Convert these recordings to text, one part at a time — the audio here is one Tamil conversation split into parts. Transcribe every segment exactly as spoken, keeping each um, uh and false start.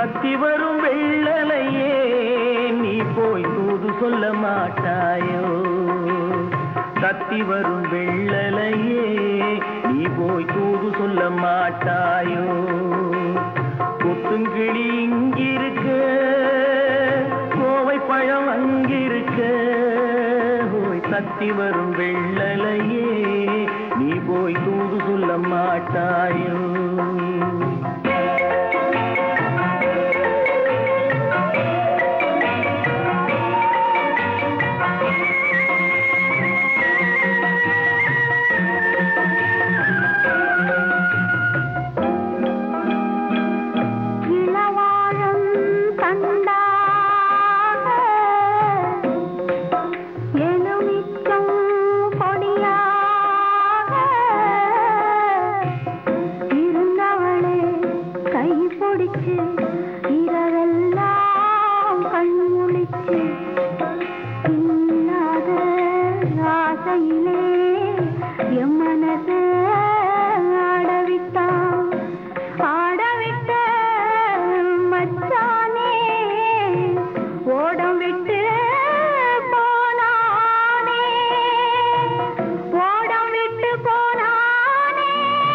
தத்தி வரும் வெள்ளலையே நீ போய் தூது சொல்ல மாட்டாயோ தத்தி வரும் வெள்ளலையே நீ போய் தூது சொல்ல மாட்டாயோ கொத்துங்கிளி இங்கிருக்க கோவை பழம் அங்கிருக்க போய் தத்தி வரும் வெள்ளலையே நீ போய் தூது சொல்ல மாட்டாயோ இரவெல்லாம் கண்முழிச்சு இல்லாத ஆசையிலே என் மனசு ஆடவிட்டான் ஆடவிட்ட மச்சானே ஓடம் விட்டு போனானே ஓடம் விட்டு போனானே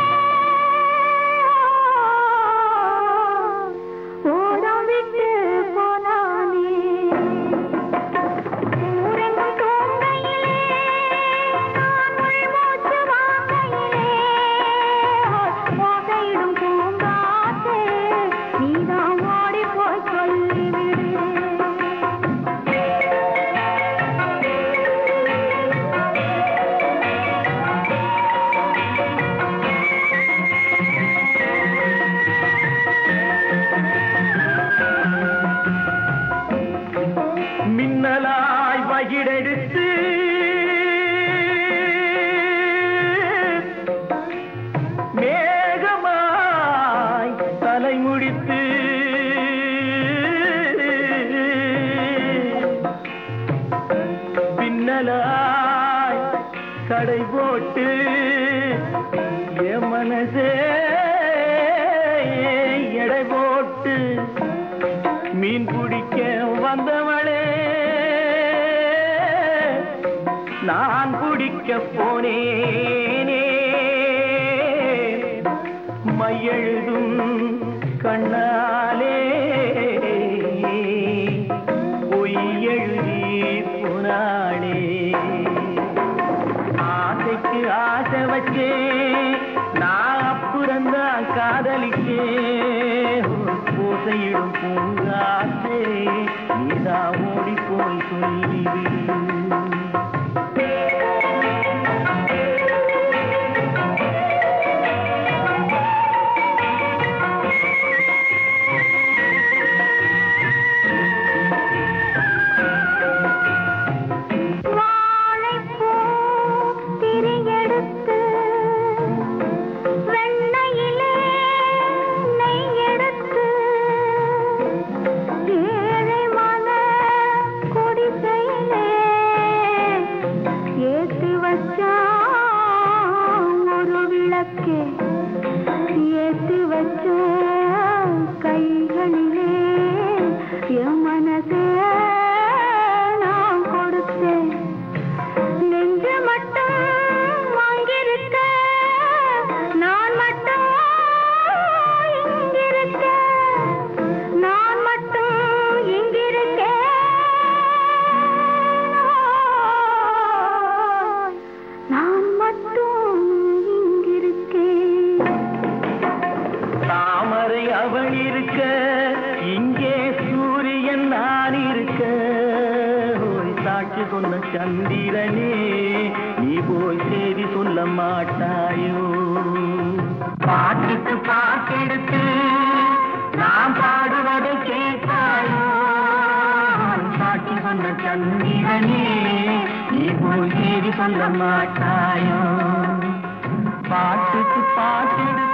மின்னலாய் வகிடெடுத்து மேகமாய் தலைமுடித்து பின்னலாய் கடை போட்டு என் மனசே எடை போட்டு மீன் பிடிக்க வந்தவளே நான் பிடிக்க போனேனே மையெழுதும் கண்ணாலே பொய் எழுதி போனாளே ஆசைக்கு ஆசை வச்சே நான் அப்புறந்தான் காதலிக்கே பூசையிடும் பூங்காற்றே நீதா ஓடி போய் சொல்லிவிடு ஏத்து வச்ச கைகளிலே என் மனசே நான் கொடுத்தேன் நெஞ்சு மட்டும் வாங்கியிருக்க நான் மட்டும் இங்கிருக்க நான் மட்டும் இங்கிருக்க நான் மட்டும் தாமரை அவள் இருக்க இங்கே சூரியன் நான் இருக்க சாட்சி சொன்ன சந்திரனே நீ போய் செய்தி சொல்ல மாட்டாயோ பாட்டுக்கு பாட்டெடுத்து நான் பாடுவதை கேட்டாயோ சாட்சி சொன்ன சந்திரனே நீ போய் செய்தி சொல்ல மாட்டாயோ பாட்டுக்கு பாட்டெடுத்து